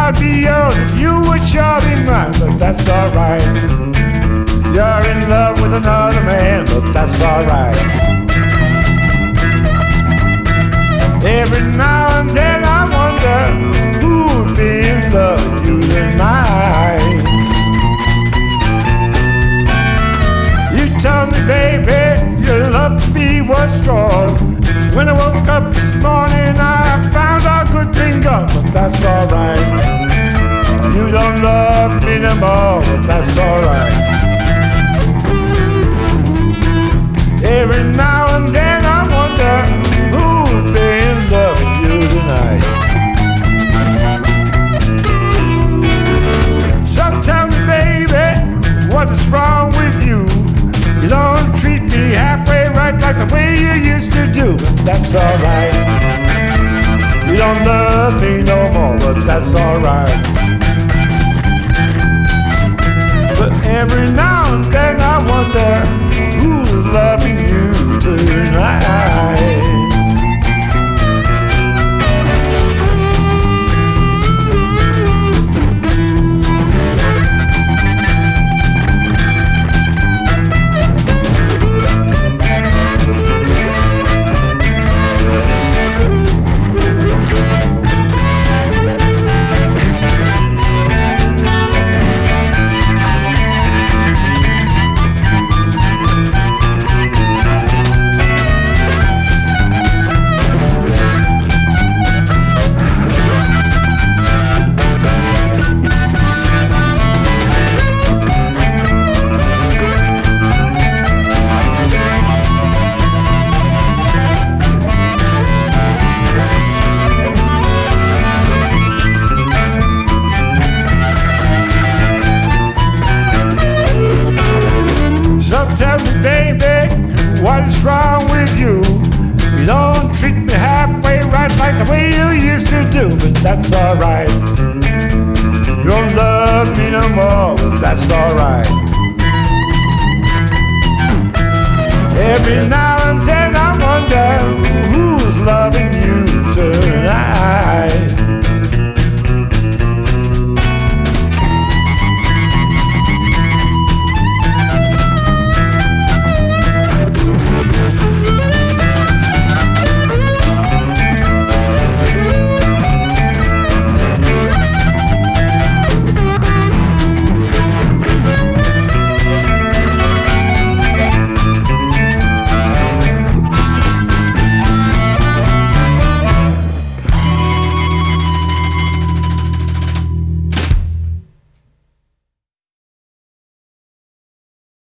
I'd be yours and you would sure be mine, but that's alright. You're in love with another man, but that's alright. Every now and then I wonder who'd be in love with you tonight. You told me, baby, your love for me was strong. When I woke up this morning, I found our good thing gone, but that's alright. You don't love me no more, but that's alright. Every now and then I wonder who'll be in love with you tonight. So tell me, baby, what is wrong with you? You don't treat me halfway right like the way you used to do, but that's alright. You don't love me no more, but that's alright. But every now and then I wonder who's loving you tonight. Tell me, baby, what is wrong with you? You don't treat me halfway right like the way you used to do, but that's alright. You don't love me no more, but that's alright. Every now and then I wonder who